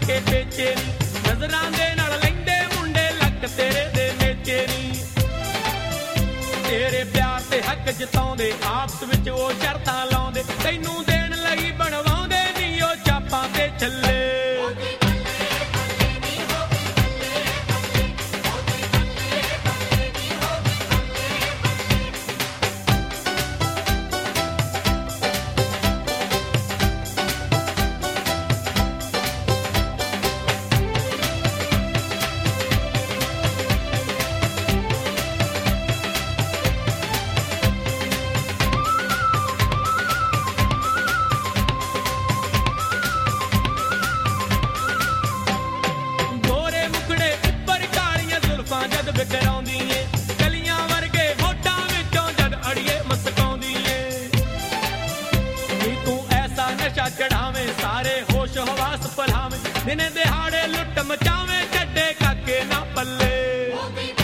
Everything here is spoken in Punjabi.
ਕੇ ਪੇਚੇ ਨੀ, ਨਜ਼ਰਾਂ ਦੇ ਨਾਲ ਲੈਂਦੇ ਮੁੰਡੇ ਲੱਕ ਤੇਰੇ ਦੇ ਮੇਚੇ ਨੀ। ਤੇਰੇ ਪਿਆਰ ਤੇ ਹੱਕ ਜਤਾਉਂਦੇ, ਆਪਸ ਵਿੱਚ ਉਹ ਸ਼ਰਤਾਂ ਲਾਉਂਦੇ, ਤੈਨੂੰ ਦੇਣ ਲਈ ਬਣਵਾਉਂਦੇ ਨੀ ਉਹ ਚਾਪਾਂ ਤੇ ਛੱਲੇ। ਜਦ ਵਿਕਰਾਉਂਦੀ ਏ ਕਲੀਆਂ ਵਰਗੇ ਹੋਠਾਂ ਵਿੱਚੋਂ ਜਦ ਅੜੀਏ ਮਸਕਾਉਂਦੀ ਏ ਨੀ ਤੂੰ ਐਸਾ ਨਸ਼ਾ ਚੜਾਵੇਂ ਸਾਰੇ ਹੋਸ਼ ਹਵਾਸ ਭੁਲਾਵੇਂ ਦਿਨੇ ਦਿਹਾੜੇ ਲੁੱਟ ਮਚਾਵੇਂ ਛੱਡੇ ਕਾਕੇ ਨਾ ਪੱਲੇ।